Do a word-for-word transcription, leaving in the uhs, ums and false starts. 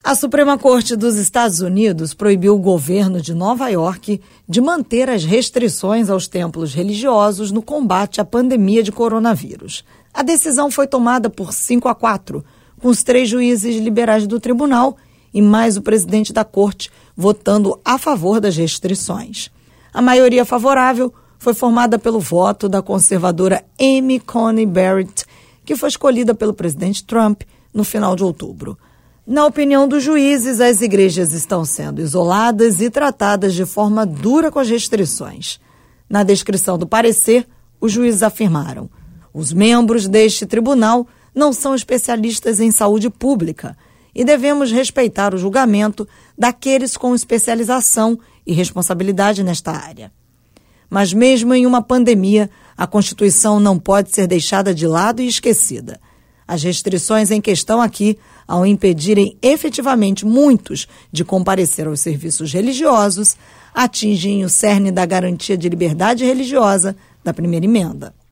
A Suprema Corte dos Estados Unidos proibiu o governo de Nova York de manter as restrições aos templos religiosos no combate à pandemia de coronavírus. A decisão foi tomada por cinco a quatro, com os três juízes liberais do tribunal e mais o presidente da corte votando a favor das restrições. A maioria favorável foi formada pelo voto da conservadora Amy Coney Barrett, que foi escolhida pelo presidente Trump no final de outubro. Na opinião dos juízes, as igrejas estão sendo isoladas e tratadas de forma dura com as restrições. Na descrição do parecer, os juízes afirmaram: os membros deste tribunal não são especialistas em saúde pública e devemos respeitar o julgamento daqueles com especialização e responsabilidade nesta área. Mas mesmo em uma pandemia, a Constituição não pode ser deixada de lado e esquecida. As restrições em questão aqui, ao impedirem efetivamente muitos de comparecer aos serviços religiosos, atingem o cerne da garantia de liberdade religiosa da primeira emenda.